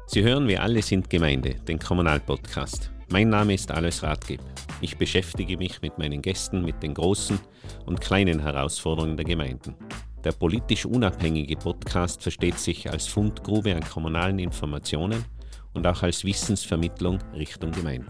Sie hören Wir alle sind Gemeinde, den Kommunalpodcast. Mein Name ist Alois Rathgeb. Ich beschäftige mich mit meinen Gästen mit den großen und kleinen Herausforderungen der Gemeinden. Der politisch unabhängige Podcast versteht sich als Fundgrube an kommunalen Informationen und auch als Wissensvermittlung Richtung Gemeinden.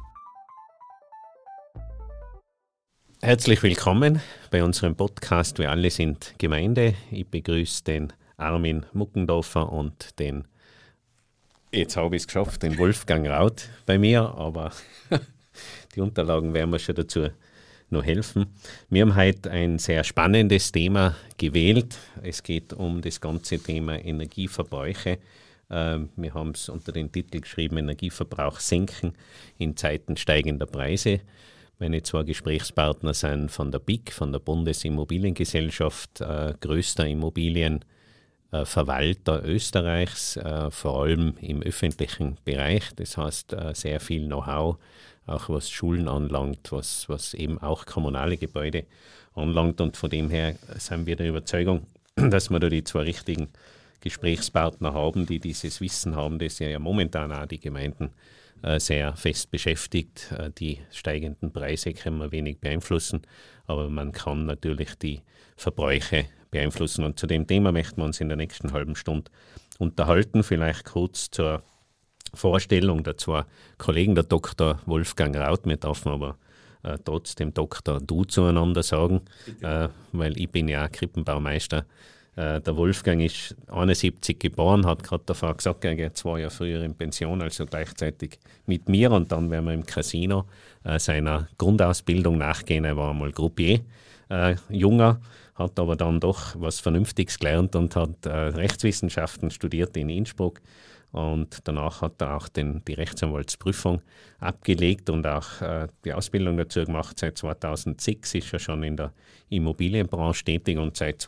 Herzlich willkommen bei unserem Podcast Wir alle sind Gemeinde. Ich begrüße den Armin Muckendorfer und den, jetzt habe ich es geschafft, den Wolfgang Raut bei mir, aber die Unterlagen werden mir schon dazu noch helfen. Wir haben heute ein sehr spannendes Thema gewählt. Es geht um das ganze Thema Energieverbräuche. Wir haben es unter den Titel geschrieben, Energieverbrauch senken in Zeiten steigender Preise. Meine zwei Gesprächspartner sind von der BIG, von der Bundesimmobiliengesellschaft, größter Immobilienverwalter Österreichs, vor allem im öffentlichen Bereich. Das heißt, sehr viel Know-how, auch was Schulen anlangt, was eben auch kommunale Gebäude anlangt. Und von dem her sind wir der Überzeugung, dass wir da die zwei richtigen Gesprächspartner haben, die dieses Wissen haben, das ja momentan auch die Gemeinden sehr fest beschäftigt. Die steigenden Preise können wir wenig beeinflussen, aber man kann natürlich die Verbräuche beeinflussen. Und zu dem Thema möchten wir uns in der nächsten halben Stunde unterhalten. Vielleicht kurz zur Vorstellung der zwei Kollegen, der Dr. Wolfgang Raut. Wir dürfen aber trotzdem Doktor du zueinander sagen, weil ich bin ja auch Krippenbaumeister. Der Wolfgang ist 71 geboren, hat gerade davor gesagt, er geht 2 Jahre früher in Pension, also gleichzeitig mit mir. Und dann werden wir im Casino seiner Grundausbildung nachgehen. Er war einmal Groupier, Junger, hat aber dann doch was Vernünftiges gelernt und hat Rechtswissenschaften studiert in Innsbruck. Und danach hat er auch die Rechtsanwaltsprüfung abgelegt und auch die Ausbildung dazu gemacht. Seit 2006 ist er schon in der Immobilienbranche tätig und seit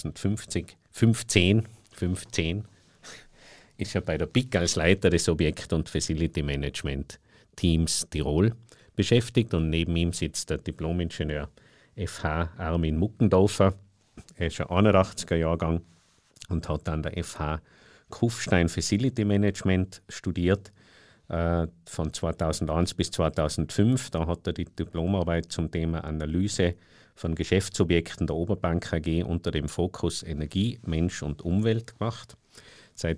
2015 ist er bei der BIG als Leiter des Objekt- und Facility Management Teams Tirol beschäftigt. Und neben ihm sitzt der Diplom-Ingenieur FH Armin Muckendorfer. Er ist ein 81er Jahrgang und hat an der FH Kufstein Facility Management studiert, von 2001 bis 2005. Da hat er die Diplomarbeit zum Thema Analyse von Geschäftsobjekten der Oberbank AG unter dem Fokus Energie, Mensch und Umwelt gemacht. Seit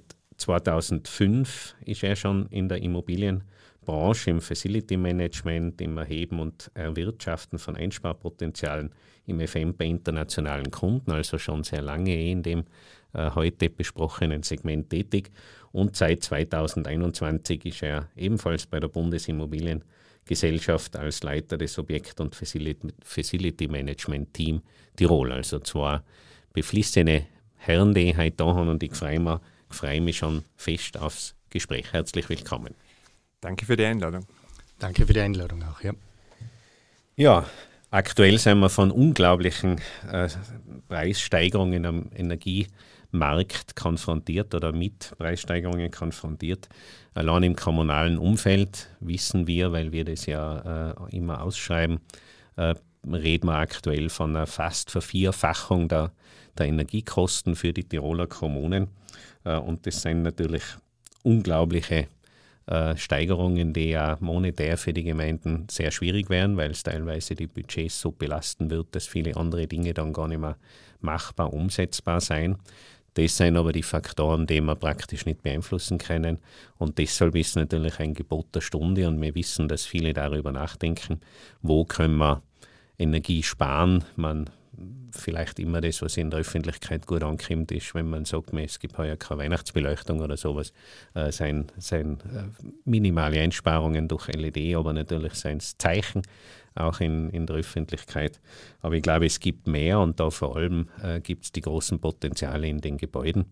2005 ist er schon in der Immobilienbranche, im Facility Management, im Erheben und Erwirtschaften von Einsparpotenzialen im FM bei internationalen Kunden, also schon sehr lange in dem heute besprochenen Segment tätig. Und seit 2021 ist er ebenfalls bei der Bundesimmobiliengesellschaft als Leiter des Objekt- und Facility Management Team Tirol. Also zwei beflissene Herren, die heute da haben, und ich freue mich schon fest aufs Gespräch. Herzlich willkommen. Danke für die Einladung. Danke für die Einladung auch, ja. Ja, aktuell sind wir von unglaublichen Preissteigerungen am Energiemarkt konfrontiert oder mit Preissteigerungen konfrontiert. Allein im kommunalen Umfeld wissen wir, weil wir das ja immer ausschreiben, reden wir aktuell von einer fast Vervierfachung der Energiekosten für die Tiroler Kommunen. Und das sind natürlich unglaubliche Steigerungen, die ja monetär für die Gemeinden sehr schwierig wären, weil es teilweise die Budgets so belasten wird, dass viele andere Dinge dann gar nicht mehr machbar, umsetzbar sein. Das sind aber die Faktoren, die wir praktisch nicht beeinflussen können. Und deshalb ist natürlich ein Gebot der Stunde, und wir wissen, dass viele darüber nachdenken, wo können wir Energie sparen. Man vielleicht immer das, was in der Öffentlichkeit gut ankommt, ist, wenn man sagt, es gibt heuer keine Weihnachtsbeleuchtung oder sowas, sind minimale Einsparungen durch LED, aber natürlich sind es Zeichen, auch in der Öffentlichkeit. Aber ich glaube, es gibt mehr, und da vor allem gibt es die großen Potenziale in den Gebäuden.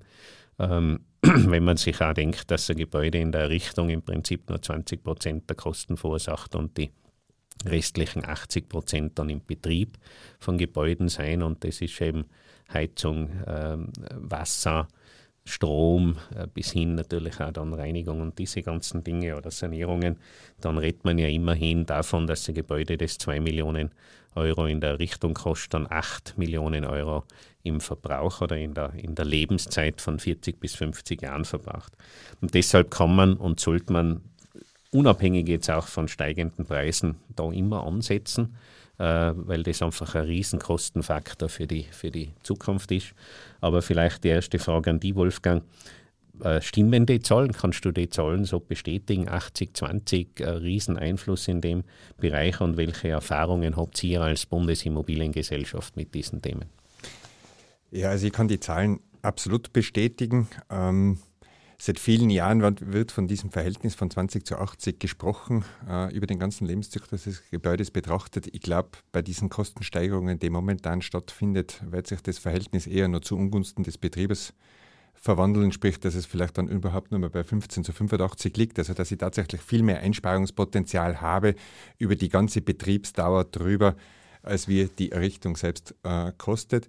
Wenn man sich auch denkt, dass ein Gebäude in der Errichtung im Prinzip nur 20% der Kosten verursacht und die restlichen 80% dann im Betrieb von Gebäuden sein, und das ist eben Heizung, Wasser, Strom bis hin natürlich auch dann Reinigung und diese ganzen Dinge oder Sanierungen, dann redet man ja immerhin davon, dass ein Gebäude, das 2 Millionen Euro in der Errichtung kostet, dann 8 Millionen Euro im Verbrauch oder in der Lebenszeit von 40 bis 50 Jahren verbraucht. Und deshalb kann man und sollte man unabhängig jetzt auch von steigenden Preisen da immer ansetzen, weil das einfach ein Riesenkostenfaktor für die Zukunft ist. Aber vielleicht die erste Frage an die, Wolfgang. Stimmen die Zahlen? Kannst du die Zahlen so bestätigen? 80-20, Rieseneinfluss in dem Bereich, und welche Erfahrungen habt ihr als Bundesimmobiliengesellschaft mit diesen Themen? Ja, also ich kann die Zahlen absolut bestätigen. Seit vielen Jahren wird von diesem Verhältnis von 20:80 gesprochen, über den ganzen Lebenszyklus des Gebäudes betrachtet. Ich glaube, bei diesen Kostensteigerungen, die momentan stattfindet, wird sich das Verhältnis eher nur zu Ungunsten des Betriebes verwandeln, sprich, dass es vielleicht dann überhaupt nur mal bei 15:85 liegt, also dass ich tatsächlich viel mehr Einsparungspotenzial habe über die ganze Betriebsdauer drüber, als wie die Errichtung selbst kostet.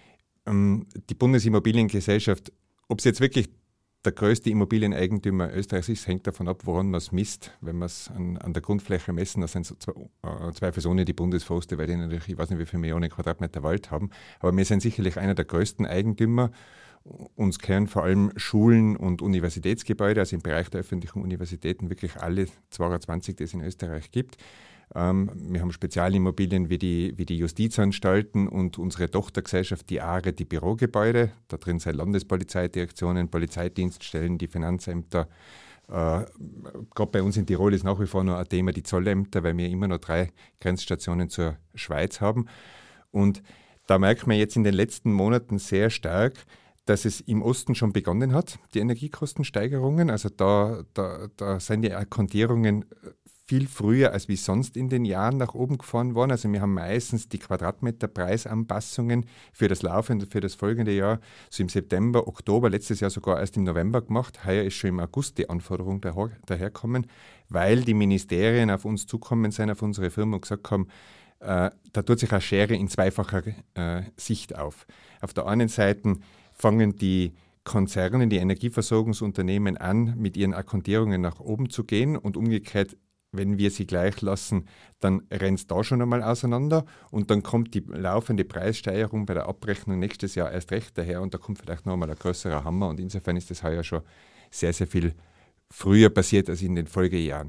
Die Bundesimmobiliengesellschaft, ob es jetzt wirklich der größte Immobilieneigentümer Österreichs ist, hängt davon ab, woran man es misst. Wenn wir es an der Grundfläche messen, das sind so zweifelsohne die Bundesforste, weil die natürlich, ich weiß nicht, wie viele Millionen Quadratmeter Wald haben, aber wir sind sicherlich einer der größten Eigentümer. Uns kehren vor allem Schulen und Universitätsgebäude, also im Bereich der öffentlichen Universitäten, wirklich alle 22, die es in Österreich gibt. Wir haben Spezialimmobilien wie die Justizanstalten und unsere Tochtergesellschaft, die ARE, die Bürogebäude. Da drin sind Landespolizeidirektionen, Polizeidienststellen, die Finanzämter. Gerade bei uns in Tirol ist nach wie vor noch ein Thema die Zollämter, weil wir immer noch 3 Grenzstationen zur Schweiz haben. Und da merkt man jetzt in den letzten Monaten sehr stark, dass es im Osten schon begonnen hat, die Energiekostensteigerungen. Also da sind die Kontierungen viel früher als wie sonst in den Jahren nach oben gefahren worden. Also wir haben meistens die Quadratmeterpreisanpassungen für das laufende, für das folgende Jahr so im September, Oktober, letztes Jahr sogar erst im November gemacht. Heuer ist schon im August die Anforderung daherkommen, weil die Ministerien auf uns zukommen sind, auf unsere Firma und gesagt haben, da tut sich eine Schere in zweifacher Sicht auf. Auf der einen Seite fangen die Konzerne, die Energieversorgungsunternehmen an, mit ihren Akkordierungen nach oben zu gehen, und umgekehrt, wenn wir sie gleich lassen, dann rennt es da schon einmal auseinander, und dann kommt die laufende Preissteigerung bei der Abrechnung nächstes Jahr erst recht daher, und da kommt vielleicht noch einmal ein größerer Hammer, und insofern ist das heuer schon sehr, sehr viel früher passiert als in den Folgejahren.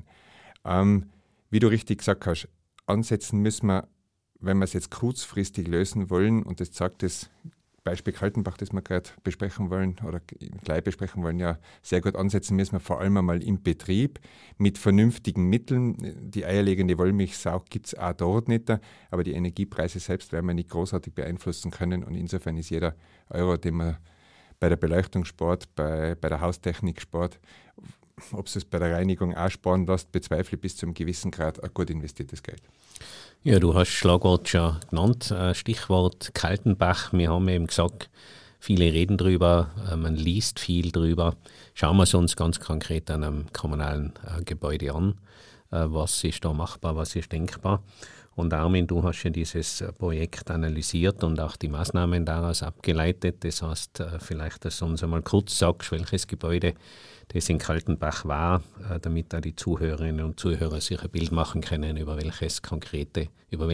Wie du richtig gesagt hast, ansetzen müssen wir, wenn wir es jetzt kurzfristig lösen wollen, und das sagt das Beispiel Kaltenbach, das wir gerade besprechen wollen oder gleich besprechen wollen, ja, sehr gut ansetzen müssen wir vor allem einmal im Betrieb mit vernünftigen Mitteln. Die eierlegende Wollmilchsau gibt es auch dort nicht, aber die Energiepreise selbst werden wir nicht großartig beeinflussen können, und insofern ist jeder Euro, den man bei der Beleuchtung spart, bei der Haustechnik spart, ob es bei der Reinigung auch sparen lässt, bezweifle ich bis zu einem gewissen Grad ein gut investiertes Geld. Ja, du hast das Schlagwort schon genannt, Stichwort Kaltenbach. Wir haben eben gesagt, viele reden drüber, man liest viel drüber. Schauen wir es uns ganz konkret an einem kommunalen Gebäude an. Was ist da machbar, was ist denkbar? Und Armin, du hast ja dieses Projekt analysiert und auch die Maßnahmen daraus abgeleitet. Das heißt, vielleicht, dass du uns einmal kurz sagst, welches Gebäude das in Kaltenbach war, damit da die Zuhörerinnen und Zuhörer sich ein Bild machen können, über welches konkrete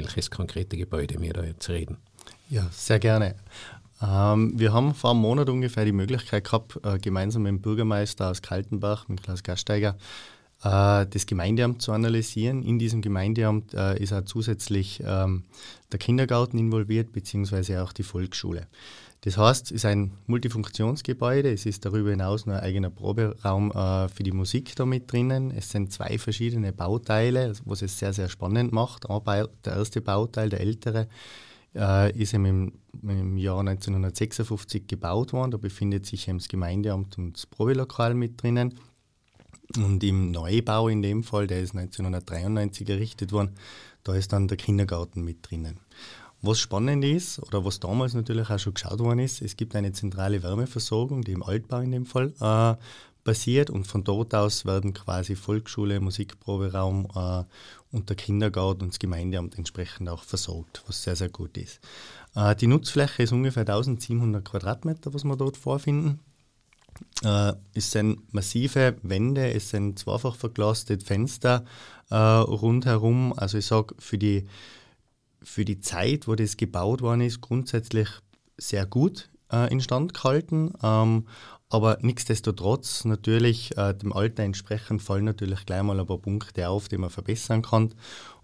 Gebäude wir da jetzt reden. Ja, sehr gerne. Wir haben vor einem Monat ungefähr die Möglichkeit gehabt, gemeinsam mit dem Bürgermeister aus Kaltenbach, mit Klaus Gasteiger, das Gemeindeamt zu analysieren. In diesem Gemeindeamt ist auch zusätzlich der Kindergarten involviert, beziehungsweise auch die Volksschule. Das heißt, es ist ein Multifunktionsgebäude, es ist darüber hinaus noch ein eigener Proberaum für die Musik da mit drinnen. Es sind 2 verschiedene Bauteile, was es sehr, sehr spannend macht. Der erste Bauteil, der ältere, ist im Jahr 1956 gebaut worden. Da befindet sich das Gemeindeamt und das Probelokal mit drinnen. Und im Neubau in dem Fall, der ist 1993 errichtet worden, da ist dann der Kindergarten mit drinnen. Was spannend ist, oder was damals natürlich auch schon geschaut worden ist, es gibt eine zentrale Wärmeversorgung, die im Altbau in dem Fall passiert, und von dort aus werden quasi Volksschule, Musikproberaum und der Kindergarten und das Gemeindeamt entsprechend auch versorgt, was sehr, sehr gut ist. Die Nutzfläche ist ungefähr 1700 Quadratmeter, was wir dort vorfinden. Es sind massive Wände, es sind zweifach verglaste Fenster rundherum. Also ich sage, für die Zeit, wo das gebaut worden ist, grundsätzlich sehr gut instand gehalten. Aber nichtsdestotrotz natürlich dem Alter entsprechend fallen natürlich gleich mal ein paar Punkte auf, die man verbessern kann.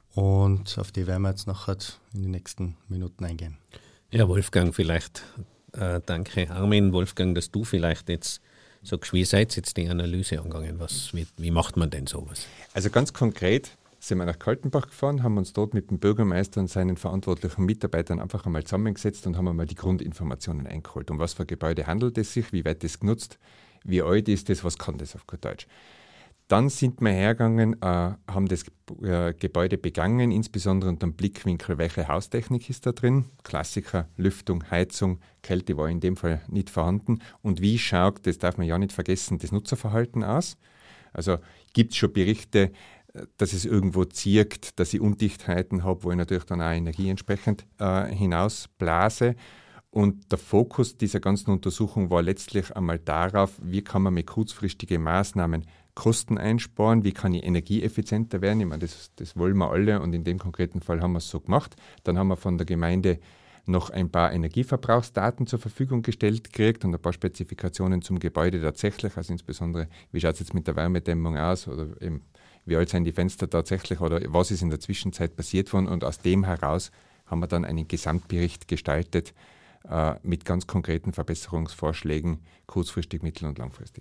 Und auf die werden wir jetzt nachher in den nächsten Minuten eingehen. Ja, Wolfgang, vielleicht, danke Armin, Wolfgang, dass du vielleicht jetzt sagst, wie seid ihr jetzt die Analyse angegangen? Wie macht man denn sowas? Also ganz konkret sind wir nach Kaltenbach gefahren, haben uns dort mit dem Bürgermeister und seinen verantwortlichen Mitarbeitern einfach einmal zusammengesetzt und haben einmal die Grundinformationen eingeholt. Um was für Gebäude handelt es sich, wie weit es genutzt, wie alt ist das, was kann das auf gut Deutsch. Dann sind wir hergegangen, haben das Gebäude begangen, insbesondere unter dem Blickwinkel, welche Haustechnik ist da drin. Klassiker, Lüftung, Heizung, Kälte war in dem Fall nicht vorhanden. Und wie schaut, das darf man ja nicht vergessen, das Nutzerverhalten aus? Also gibt es schon Berichte, dass es irgendwo zirkt, dass ich Undichtheiten habe, wo ich natürlich dann auch Energie entsprechend hinausblase. Und der Fokus dieser ganzen Untersuchung war letztlich einmal darauf, wie kann man mit kurzfristigen Maßnahmen Kosten einsparen, wie kann ich energieeffizienter werden. Ich meine, das wollen wir alle und in dem konkreten Fall haben wir es so gemacht. Dann haben wir von der Gemeinde noch ein paar Energieverbrauchsdaten zur Verfügung gestellt gekriegt und ein paar Spezifikationen zum Gebäude tatsächlich, also insbesondere, wie schaut es jetzt mit der Wärmedämmung aus oder eben, wie alt sind die Fenster tatsächlich oder was ist in der Zwischenzeit passiert worden. Und aus dem heraus haben wir dann einen Gesamtbericht gestaltet mit ganz konkreten Verbesserungsvorschlägen, kurzfristig, mittel- und langfristig.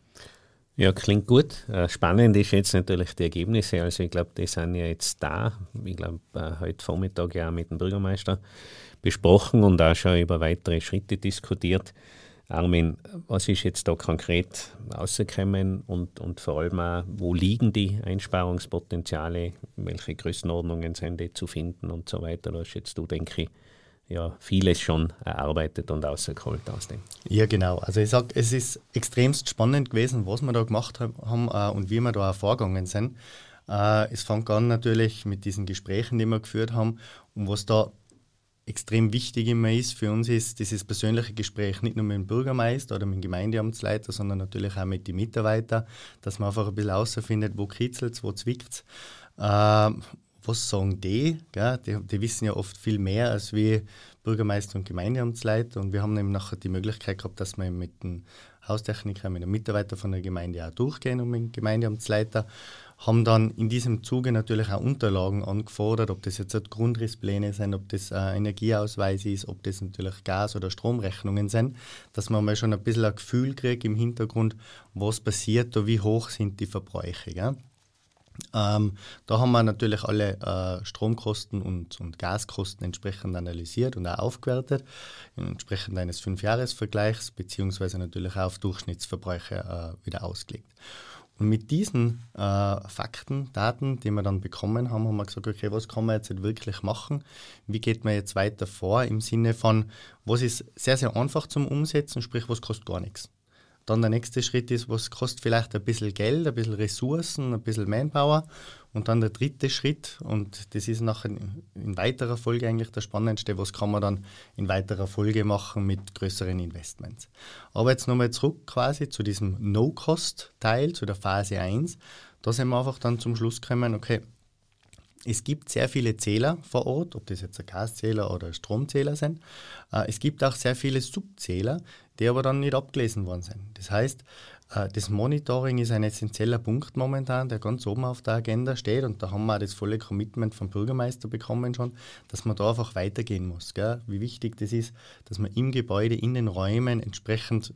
Ja, klingt gut. Spannend ist jetzt natürlich die Ergebnisse. Also ich glaube, die sind ja jetzt da. Ich glaube, heute Vormittag ja auch mit dem Bürgermeister besprochen und auch schon über weitere Schritte diskutiert. Armin, was ist jetzt da konkret rausgekommen und vor allem auch, wo liegen die Einsparungspotenziale, welche Größenordnungen sind die zu finden und so weiter. Da hast jetzt du, denke ich, ja, vieles schon erarbeitet und rausgeholt aus dem. Ja, genau. Also ich sage, es ist extremst spannend gewesen, was wir da gemacht haben und wie wir da auch vorgegangen sind. Es fängt an natürlich mit diesen Gesprächen, die wir geführt haben. Und was da extrem wichtig immer ist für uns, ist dieses persönliche Gespräch nicht nur mit dem Bürgermeister oder mit dem Gemeindeamtsleiter, sondern natürlich auch mit den Mitarbeitern, dass man einfach ein bisschen herausfindet, wo kitzelt es, wo zwickt es. Was sagen die? Gell? Die wissen ja oft viel mehr als wir Bürgermeister und Gemeindeamtsleiter. Und wir haben eben nachher die Möglichkeit gehabt, dass wir mit dem Haustechniker, mit dem Mitarbeiter von der Gemeinde auch durchgehen und mit dem Gemeindeamtsleiter. Haben dann in diesem Zuge natürlich auch Unterlagen angefordert, ob das jetzt Grundrisspläne sind, ob das Energieausweis ist, ob das natürlich Gas- oder Stromrechnungen sind, dass man mal schon ein bisschen ein Gefühl kriegt im Hintergrund, was passiert da, wie hoch sind die Verbräuche. Gell? Da haben wir natürlich alle Stromkosten und Gaskosten entsprechend analysiert und auch aufgewertet, entsprechend eines 5-Jahres-Vergleichs, beziehungsweise natürlich auch auf Durchschnittsverbräuche wieder ausgelegt. Und mit diesen Fakten, Daten, die wir dann bekommen haben, haben wir gesagt, okay, was kann man jetzt wirklich machen? Wie geht man jetzt weiter vor im Sinne von, was ist sehr, sehr einfach zum Umsetzen, sprich, was kostet gar nichts? Dann der nächste Schritt ist, was kostet vielleicht ein bisschen Geld, ein bisschen Ressourcen, ein bisschen Manpower. Und dann der dritte Schritt, und das ist nachher in weiterer Folge eigentlich der spannendste, was kann man dann in weiterer Folge machen mit größeren Investments. Aber jetzt nochmal zurück quasi zu diesem No-Cost-Teil, zu der Phase 1. Da sind wir einfach dann zum Schluss gekommen, okay, es gibt sehr viele Zähler vor Ort, ob das jetzt ein Gaszähler oder ein Stromzähler sind. Es gibt auch sehr viele Subzähler, die aber dann nicht abgelesen worden sind. Das heißt, das Monitoring ist ein essentieller Punkt momentan, der ganz oben auf der Agenda steht. Und da haben wir auch das volle Commitment vom Bürgermeister bekommen schon, dass man da einfach weitergehen muss. Gell? Wie wichtig das ist, dass man im Gebäude, in den Räumen entsprechend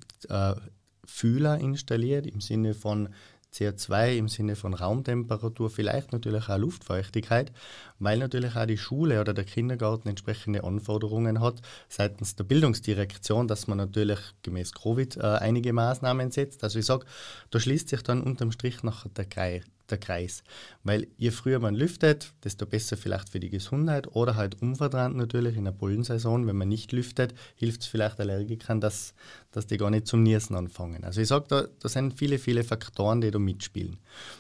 Fühler installiert, im Sinne von CO2 im Sinne von Raumtemperatur, vielleicht natürlich auch Luftfeuchtigkeit, weil natürlich auch die Schule oder der Kindergarten entsprechende Anforderungen hat seitens der Bildungsdirektion, dass man natürlich gemäß Covid einige Maßnahmen setzt. Also ich sage, da schließt sich dann unterm Strich nachher der Kreis. Weil je früher man lüftet, desto besser vielleicht für die Gesundheit oder halt umverdreht natürlich in der Pollensaison, wenn man nicht lüftet, hilft es vielleicht Allergikern, dass die gar nicht zum Niesen anfangen. Also ich sage, da sind viele, viele Faktoren, die da mitspielen.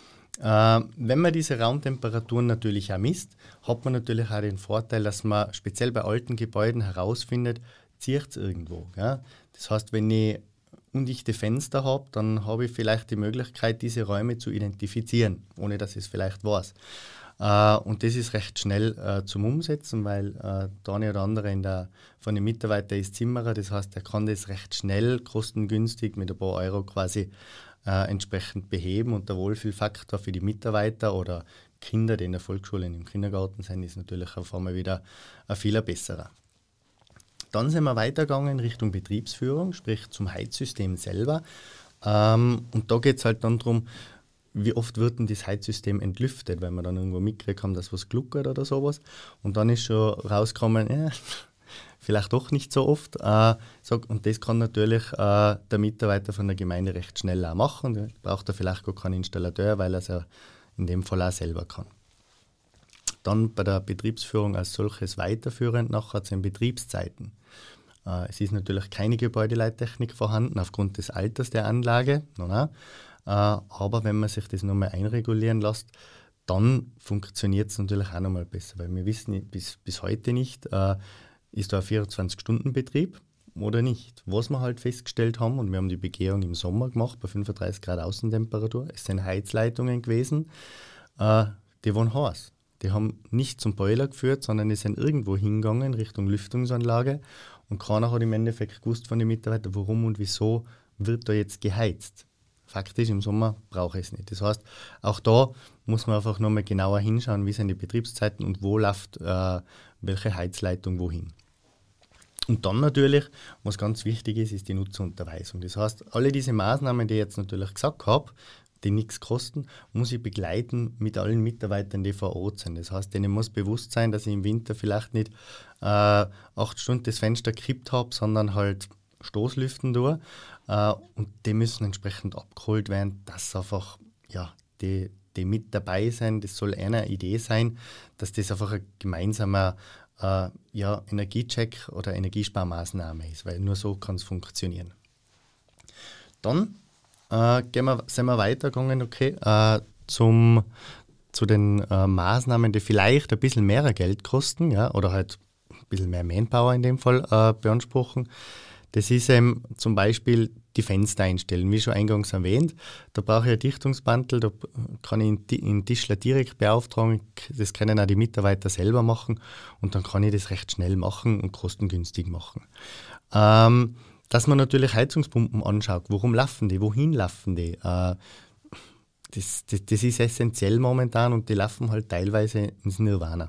Wenn man diese Raumtemperaturen natürlich auch misst, hat man natürlich auch den Vorteil, dass man speziell bei alten Gebäuden herausfindet, zieht es irgendwo. Gell? Das heißt, wenn ich undichte Fenster habe, dann habe ich vielleicht die Möglichkeit, diese Räume zu identifizieren, ohne dass ich es vielleicht weiß. Und das ist recht schnell zum Umsetzen, weil der eine oder andere von den Mitarbeitern ist Zimmerer, das heißt, er kann das recht schnell, kostengünstig mit ein paar Euro quasi entsprechend beheben, und der Wohlfühlfaktor für die Mitarbeiter oder Kinder, die in der Volksschule und im Kindergarten sind, ist natürlich auf einmal wieder ein viel besserer. Dann sind wir weitergegangen Richtung Betriebsführung, sprich zum Heizsystem selber. Und da geht es halt dann darum, wie oft wird denn das Heizsystem entlüftet, weil man dann irgendwo mitkriegt haben, dass was gluckert oder sowas. Und dann ist schon rausgekommen, vielleicht doch nicht so oft. Und das kann natürlich der Mitarbeiter von der Gemeinde recht schnell auch machen. Da braucht er vielleicht gar keinen Installateur, weil er es ja in dem Fall auch selber kann. Dann bei der Betriebsführung als solches weiterführend nachher zu den Betriebszeiten. Es ist natürlich keine Gebäudeleittechnik vorhanden aufgrund des Alters der Anlage. Aber wenn man sich das nochmal einregulieren lässt, dann funktioniert es natürlich auch nochmal besser. Weil wir wissen bis heute nicht, ist da ein 24-Stunden-Betrieb oder nicht. Was wir halt festgestellt haben, und wir haben die Begehung im Sommer gemacht, bei 35 Grad Außentemperatur, es sind Heizleitungen gewesen, die waren heiß. Die haben nicht zum Boiler geführt, sondern die sind irgendwo hingegangen, Richtung Lüftungsanlage. Und keiner hat im Endeffekt gewusst von den Mitarbeitern, warum und wieso wird da jetzt geheizt. Fakt ist, im Sommer brauche ich es nicht. Das heißt, auch da muss man einfach nochmal genauer hinschauen, wie sind die Betriebszeiten und wo läuft welche Heizleitung wohin. Und dann natürlich, was ganz wichtig ist, ist die Nutzerunterweisung. Das heißt, alle diese Maßnahmen, die ich jetzt natürlich gesagt habe, die nichts kosten, muss ich begleiten mit allen Mitarbeitern, die vor Ort sind. Das heißt, denen muss bewusst sein, dass ich im Winter vielleicht nicht 8 Stunden das Fenster gekippt habe, sondern halt Stoßlüften durch. Und die müssen entsprechend abgeholt werden, dass einfach die mit dabei sind. Das soll eine Idee sein, dass das einfach ein gemeinsamer Energiecheck oder Energiesparmaßnahme ist, weil nur so kann es funktionieren. Dann sind wir weitergegangen, zu den Maßnahmen, die vielleicht ein bisschen mehr Geld kosten, oder halt ein bisschen mehr Manpower in dem Fall beanspruchen. Das ist eben zum Beispiel die Fenster einstellen, wie schon eingangs erwähnt. Da brauche ich ein Dichtungsmantel, da kann ich einen Tischler direkt beauftragen, das können auch die Mitarbeiter selber machen, und dann kann ich das recht schnell machen und kostengünstig machen. Dass man natürlich Heizungspumpen anschaut, warum laufen die, wohin laufen die, das ist essentiell momentan, und die laufen halt teilweise ins Nirvana.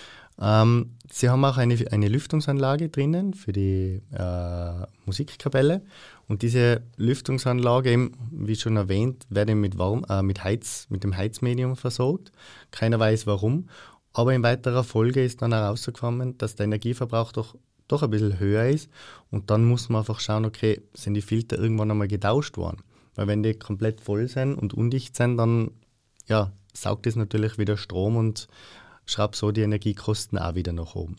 Sie haben auch eine Lüftungsanlage drinnen für die Musikkapelle, und diese Lüftungsanlage, eben, wie schon erwähnt, wird mit dem Heizmedium versorgt. Keiner weiß warum, aber in weiterer Folge ist dann herausgekommen, dass der Energieverbrauch doch ein bisschen höher ist, und dann muss man einfach schauen, okay, sind die Filter irgendwann einmal getauscht worden? Weil wenn die komplett voll sind und undicht sind, dann saugt es natürlich wieder Strom und schraubt so die Energiekosten auch wieder nach oben.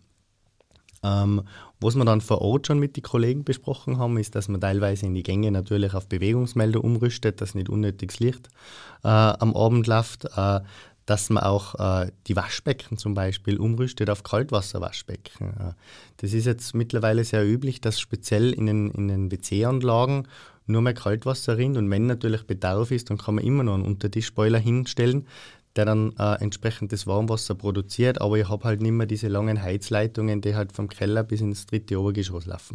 Was wir dann vor Ort schon mit den Kollegen besprochen haben, ist, dass man teilweise in die Gänge natürlich auf Bewegungsmelder umrüstet, dass nicht unnötiges Licht am Abend läuft, dass man auch die Waschbecken zum Beispiel umrüstet auf Kaltwasserwaschbecken. Das ist jetzt mittlerweile sehr üblich, dass speziell in den WC-Anlagen nur mehr Kaltwasser rinnt, und wenn natürlich Bedarf ist, dann kann man immer noch einen Untertischboiler hinstellen, der dann entsprechend das Warmwasser produziert, aber ich habe halt nicht mehr diese langen Heizleitungen, die halt vom Keller bis ins 3. Obergeschoss laufen.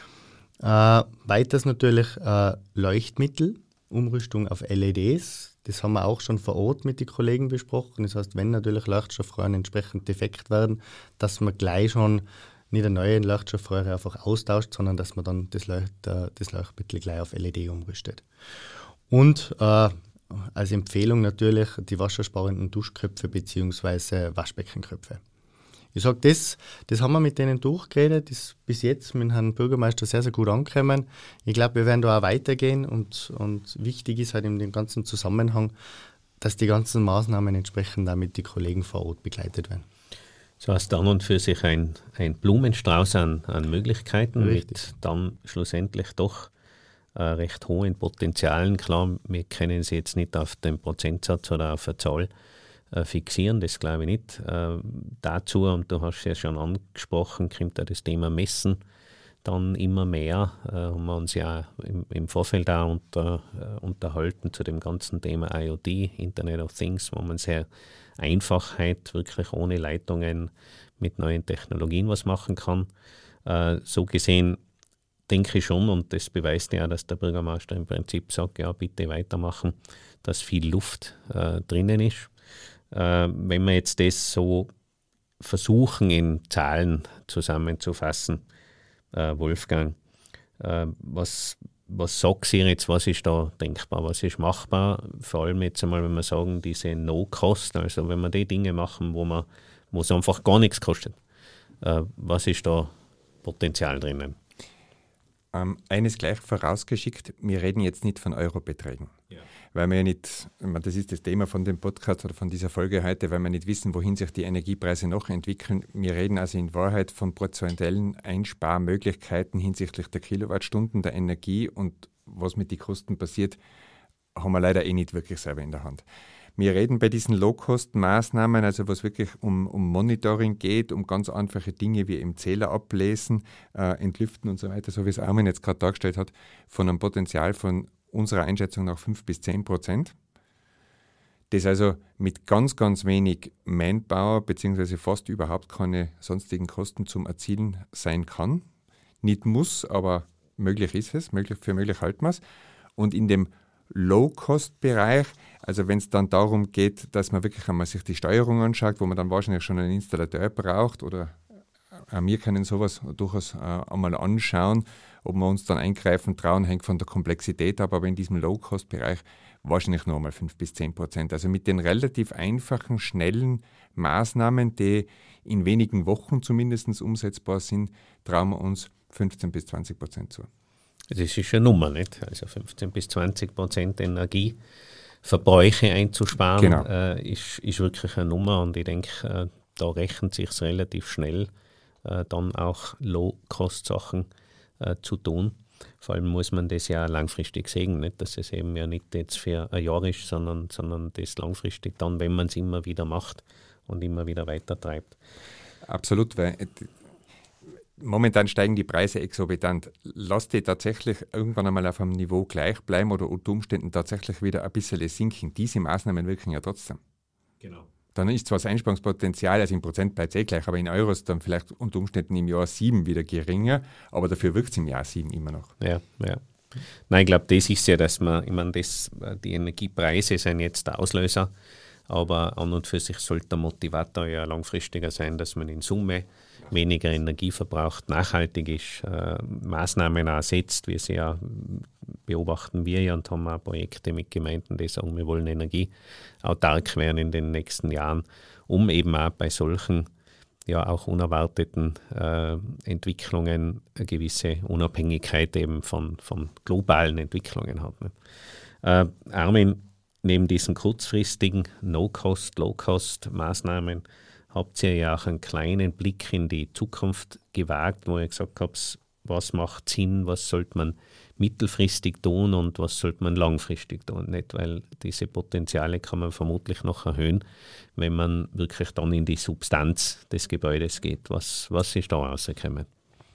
Weiters natürlich Leuchtmittel, Umrüstung auf LEDs, das haben wir auch schon vor Ort mit den Kollegen besprochen. Das heißt, wenn natürlich Leuchtstoffröhren entsprechend defekt werden, dass man gleich schon nicht eine neue Leuchtstoffröhre einfach austauscht, sondern dass man dann das Leuchtmittel gleich auf LED umrüstet. Und als Empfehlung natürlich die wassersparenden Duschköpfe bzw. Waschbeckenköpfe. Ich sage, das haben wir mit denen durchgeredet, das ist bis jetzt mit Herrn Bürgermeister sehr, sehr gut angekommen. Ich glaube, wir werden da auch weitergehen, und wichtig ist halt in dem ganzen Zusammenhang, dass die ganzen Maßnahmen entsprechend auch mit den Kollegen vor Ort begleitet werden. So heißt dann und für sich ein Blumenstrauß an Möglichkeiten, richtig, mit dann schlussendlich doch recht hohen Potenzialen. Klar, wir können sie jetzt nicht auf den Prozentsatz oder auf eine Zahl fixieren, das glaube ich nicht. Dazu, und du hast es ja schon angesprochen, kommt auch das Thema Messen dann immer mehr, haben wir uns ja im Vorfeld auch unterhalten zu dem ganzen Thema IoT, Internet of Things, wo man sehr Einfachheit, wirklich ohne Leitungen mit neuen Technologien was machen kann. So gesehen denke ich schon, und das beweist ja, dass der Bürgermeister im Prinzip sagt, ja, bitte weitermachen, dass viel Luft drinnen ist. Wenn wir jetzt das so versuchen, in Zahlen zusammenzufassen, Wolfgang, was sagst du jetzt, was ist da denkbar, was ist machbar? Vor allem jetzt einmal, wenn wir sagen, diese No-Cost, also wenn wir die Dinge machen, wo es einfach gar nichts kostet, was ist da Potenzial drinnen? Eines gleich vorausgeschickt, wir reden jetzt nicht von Eurobeträgen. Ja. Weil wir ja nicht, das ist das Thema von dem Podcast oder von dieser Folge heute, weil wir nicht wissen, wohin sich die Energiepreise noch entwickeln. Wir reden also in Wahrheit von prozentuellen Einsparmöglichkeiten hinsichtlich der Kilowattstunden der Energie, und was mit den Kosten passiert, haben wir leider nicht wirklich selber in der Hand. Wir reden bei diesen Low-Cost-Maßnahmen, also was wirklich um Monitoring geht, um ganz einfache Dinge wie im Zähler ablesen, entlüften und so weiter, so wie es Armin jetzt gerade dargestellt hat, von einem Potenzial von unserer Einschätzung nach 5-10%. Das also mit ganz, ganz wenig Manpower beziehungsweise fast überhaupt keine sonstigen Kosten zum Erzielen sein kann. Nicht muss, aber möglich ist es, für möglich halten wir es. Und in dem Low-Cost-Bereich, also wenn es dann darum geht, dass man wirklich einmal sich die Steuerung anschaut, wo man dann wahrscheinlich schon einen Installateur braucht, oder wir können sowas durchaus einmal anschauen, ob wir uns dann eingreifen trauen, hängt von der Komplexität ab, aber in diesem Low-Cost-Bereich wahrscheinlich nur einmal 5-10%. Also mit den relativ einfachen, schnellen Maßnahmen, die in wenigen Wochen zumindest umsetzbar sind, trauen wir uns 15-20% zu. Das ist eine Nummer, nicht? Also 15-20% Energieverbräuche einzusparen, genau. Ist wirklich eine Nummer, und ich denke, da rechnet es sich relativ schnell, dann auch Low-Cost-Sachen zu tun. Vor allem muss man das ja langfristig sehen, nicht? Dass es eben ja nicht jetzt für ein Jahr ist, sondern das langfristig dann, wenn man es immer wieder macht und immer wieder weitertreibt. Absolut, weil momentan steigen die Preise exorbitant. Lass die tatsächlich irgendwann einmal auf einem Niveau gleich bleiben oder unter Umständen tatsächlich wieder ein bisschen sinken. Diese Maßnahmen wirken ja trotzdem. Genau. Dann ist zwar das Einsparungspotenzial, also im Prozent bleibt es gleich, aber in Euros dann vielleicht unter Umständen im Jahr 7 wieder geringer, aber dafür wirkt es im Jahr 7 immer noch. Ja. Nein, ich glaube, das ist ja, dass die Energiepreise sind jetzt der Auslöser, aber an und für sich sollte der Motivator ja langfristiger sein, dass man in Summe weniger Energie verbraucht, nachhaltig ist, Maßnahmen auch setzt, wie sie ja beobachten wir ja und haben auch Projekte mit Gemeinden, die sagen, wir wollen energieautark werden in den nächsten Jahren, um eben auch bei solchen ja auch unerwarteten Entwicklungen eine gewisse Unabhängigkeit eben von globalen Entwicklungen hat. Ne? Armin, neben diesen kurzfristigen No-Cost, Low-Cost-Maßnahmen habt ihr ja auch einen kleinen Blick in die Zukunft gewagt, wo ihr gesagt habt, was macht Sinn, was sollte man mittelfristig tun und was sollte man langfristig tun. Nicht? Weil diese Potenziale kann man vermutlich noch erhöhen, wenn man wirklich dann in die Substanz des Gebäudes geht. Was ist da rausgekommen?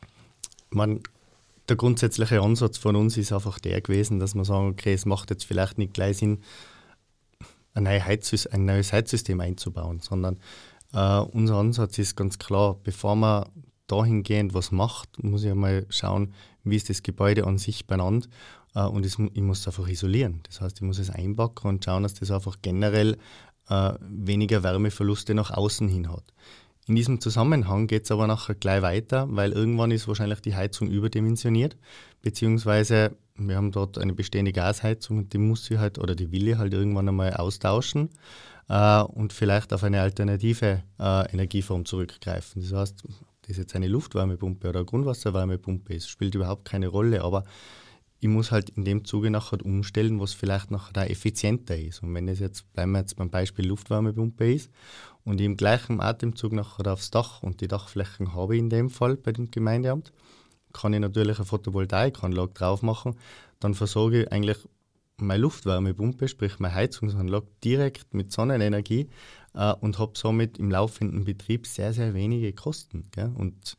Der grundsätzliche Ansatz von uns ist einfach der gewesen, dass wir sagen, okay, es macht jetzt vielleicht nicht gleich Sinn, ein neues Heizsystem einzubauen, sondern unser Ansatz ist ganz klar, bevor man dahingehend was macht, muss ich einmal schauen, wie ist das Gebäude an sich benannt, und ich muss es einfach isolieren. Das heißt, ich muss es einpacken und schauen, dass das einfach generell weniger Wärmeverluste nach außen hin hat. In diesem Zusammenhang geht es aber nachher gleich weiter, weil irgendwann ist wahrscheinlich die Heizung überdimensioniert, beziehungsweise wir haben dort eine bestehende Gasheizung und die muss ich halt oder die will ich halt irgendwann einmal austauschen und vielleicht auf eine alternative Energieform zurückgreifen. Das heißt, das jetzt eine Luftwärmepumpe oder eine Grundwasserwärmepumpe ist, spielt überhaupt keine Rolle, aber ich muss halt in dem Zuge nachher umstellen, was vielleicht nachher da effizienter ist. Und wenn es jetzt, bleiben wir jetzt beim Beispiel Luftwärmepumpe ist und ich im gleichen Atemzug nachher aufs Dach und die Dachflächen habe ich in dem Fall bei dem Gemeindeamt, kann ich natürlich eine Photovoltaikanlage drauf machen, dann versorge ich eigentlich meine Luftwärmepumpe, sprich meine Heizungsanlage, direkt mit Und habe somit im laufenden Betrieb sehr, sehr wenige Kosten. Gell?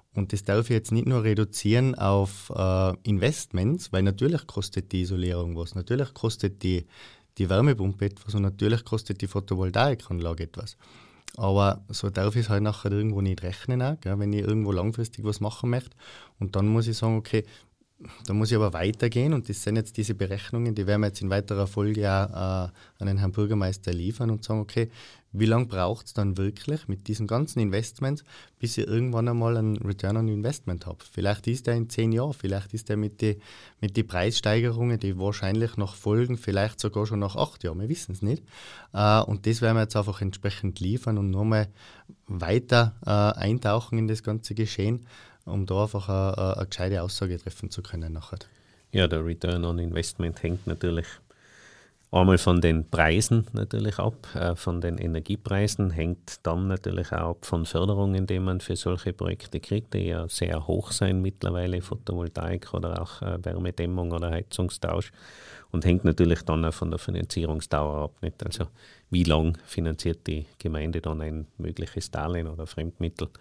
Und das darf ich jetzt nicht nur reduzieren auf Investments, weil natürlich kostet die Isolierung was, natürlich kostet die Wärmepumpe etwas und natürlich kostet die Photovoltaikanlage etwas. Aber so darf ich es halt nachher irgendwo nicht rechnen, auch, gell, wenn ich irgendwo langfristig was machen möchte. Und dann muss ich sagen, okay, da muss ich aber weitergehen und das sind jetzt diese Berechnungen, die werden wir jetzt in weiterer Folge auch an den Herrn Bürgermeister liefern und sagen, okay, wie lange braucht es dann wirklich mit diesen ganzen Investments, bis ich irgendwann einmal einen Return on Investment habe. Vielleicht ist der in 10 Jahren, vielleicht ist der mit den Preissteigerungen, die wahrscheinlich noch folgen, vielleicht sogar schon nach 8 Jahren, wir wissen es nicht. Und das werden wir jetzt einfach entsprechend liefern und nochmal weiter eintauchen in das ganze Geschehen, um da einfach eine gescheite Aussage treffen zu können nachher. Ja, der Return on Investment hängt natürlich einmal von den Preisen natürlich ab, von den Energiepreisen, hängt dann natürlich auch ab von Förderungen, die man für solche Projekte kriegt, die ja sehr hoch sein mittlerweile, Photovoltaik oder auch Wärmedämmung oder Heizungstausch, und hängt natürlich dann auch von der Finanzierungsdauer ab. Nicht? Also wie lang finanziert die Gemeinde dann ein mögliches Darlehen oder Fremdmittel,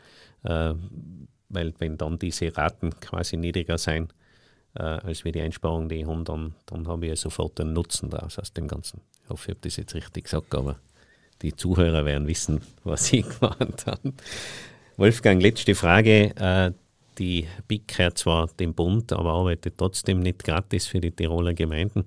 weil wenn dann diese Raten quasi niedriger sein als wir die Einsparung, die haben, dann habe ich ja sofort einen Nutzen daraus aus dem Ganzen. Ich hoffe, ich habe das jetzt richtig gesagt, aber die Zuhörer werden wissen, was ich gemeint habe. Wolfgang, letzte Frage. Die BIC gehört zwar dem Bund, aber arbeitet trotzdem nicht gratis für die Tiroler Gemeinden.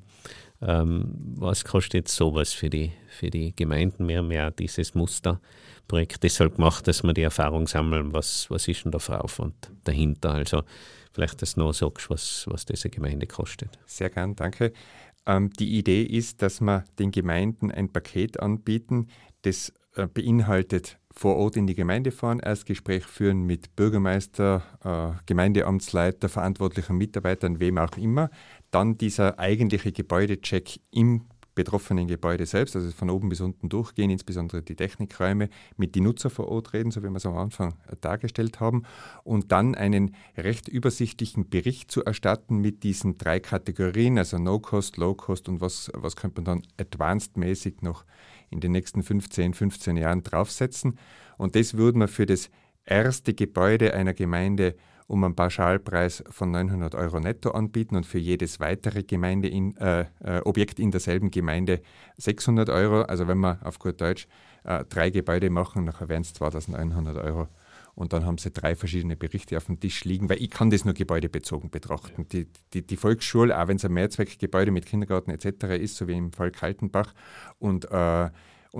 Was kostet jetzt sowas für die Gemeinden? Wir haben ja dieses Musterprojekt deshalb gemacht, dass wir die Erfahrung sammeln. Was ist denn da für Aufwand dahinter? Also vielleicht, dass du noch sagst, was diese Gemeinde kostet. Sehr gern, danke. Die Idee ist, dass wir den Gemeinden ein Paket anbieten, das beinhaltet vor Ort in die Gemeinde fahren, Erstgespräch führen mit Bürgermeister, Gemeindeamtsleiter, verantwortlichen Mitarbeitern, wem auch immer. Dann dieser eigentliche Gebäudecheck im betroffenen Gebäude selbst, also von oben bis unten durchgehen, insbesondere die Technikräume, mit den Nutzern vor Ort reden, so wie wir es am Anfang dargestellt haben, und dann einen recht übersichtlichen Bericht zu erstatten mit diesen 3 Kategorien, also No-Cost, Low-Cost und was könnte man dann advanced-mäßig noch in den nächsten 15 Jahren draufsetzen. Und das würden wir für das erste Gebäude einer Gemeinde um einen Pauschalpreis von 900 € netto anbieten und für jedes weitere Objekt in derselben Gemeinde 600 €. Also wenn wir auf gut Deutsch 3 Gebäude machen, dann wären es 2.900 € und dann haben sie 3 verschiedene Berichte auf dem Tisch liegen, weil ich kann das nur gebäudebezogen betrachten. Die Volksschule, auch wenn es ein Mehrzweckgebäude mit Kindergarten etc. ist, so wie im Fall Kaltenbach, und ein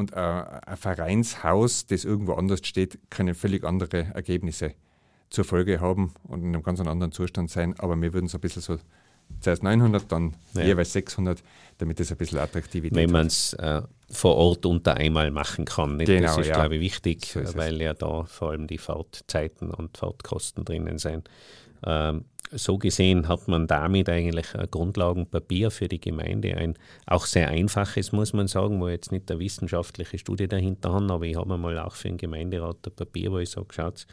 Vereinshaus, das irgendwo anders steht, können völlig andere Ergebnisse zur Folge haben und in einem ganz anderen Zustand sein. Aber wir würden so ein bisschen so zuerst 900, dann jeweils 600, damit es ein bisschen Attraktivität hat. Wenn man es vor Ort unter einmal machen kann. Nicht? Genau, das ist, ja, glaube ich, wichtig, so weil ja da vor allem die Fahrtzeiten und Fahrtkosten drinnen sind. So gesehen hat man damit eigentlich ein Grundlagenpapier für die Gemeinde, ein auch sehr einfaches, muss man sagen, wo jetzt nicht eine wissenschaftliche Studie dahinter haben, aber ich habe einmal auch für den Gemeinderat ein Papier, wo ich sage, schaut,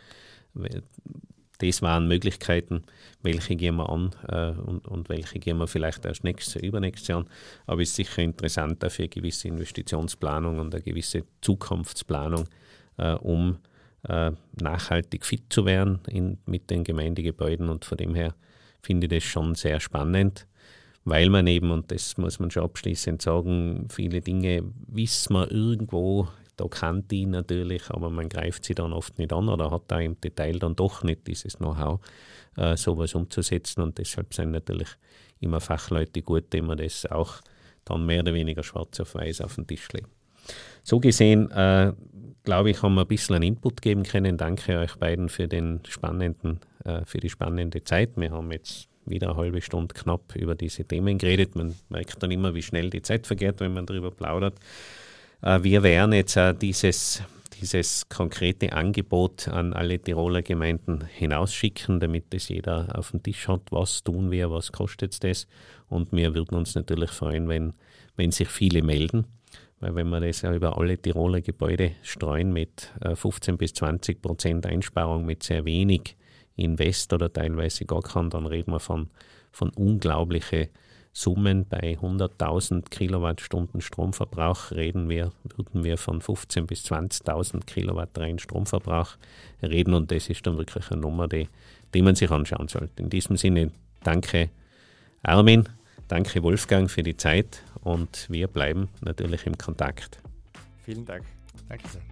das waren Möglichkeiten, welche gehen wir an und welche gehen wir vielleicht erst übernächstes Jahr an. Aber es ist sicher interessant auch für eine gewisse Investitionsplanung und eine gewisse Zukunftsplanung, um nachhaltig fit zu werden mit den Gemeindegebäuden. Und von dem her finde ich das schon sehr spannend, weil man eben, und das muss man schon abschließend sagen, viele Dinge wissen wir irgendwo, da kann die natürlich, aber man greift sie dann oft nicht an oder hat da im Detail dann doch nicht dieses Know-how, sowas umzusetzen. Und deshalb sind natürlich immer Fachleute gut, die man das auch dann mehr oder weniger schwarz auf weiß auf den Tisch legen. So gesehen, glaube ich, haben wir ein bisschen einen Input geben können. Danke euch beiden für die spannende Zeit. Wir haben jetzt wieder eine halbe Stunde knapp über diese Themen geredet. Man merkt dann immer, wie schnell die Zeit vergeht, wenn man darüber plaudert. Wir werden jetzt dieses konkrete Angebot an alle Tiroler Gemeinden hinausschicken, damit das jeder auf den Tisch hat, was tun wir, was kostet das. Und wir würden uns natürlich freuen, wenn sich viele melden, weil wenn wir das ja über alle Tiroler Gebäude streuen mit 15-20% Einsparung mit sehr wenig Invest oder teilweise gar keinen, dann reden wir von unglaublichen Summen bei 100.000 Kilowattstunden Stromverbrauch würden wir von 15.000 bis 20.000 Kilowatt rein Stromverbrauch reden, und das ist dann wirklich eine Nummer, die man sich anschauen sollte. In diesem Sinne, danke Armin, danke Wolfgang für die Zeit, und wir bleiben natürlich im Kontakt. Vielen Dank. Danke sehr.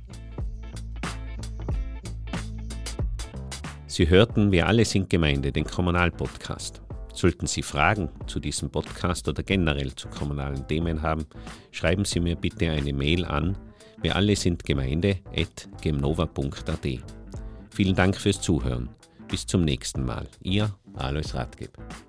Sie hörten Wir alle sind Gemeinde, den Kommunalpodcast. Sollten Sie Fragen zu diesem Podcast oder generell zu kommunalen Themen haben, schreiben Sie mir bitte eine Mail an wirallesindgemeinde@gemnova.at. Vielen Dank fürs Zuhören. Bis zum nächsten Mal. Ihr Alois Rathgeb.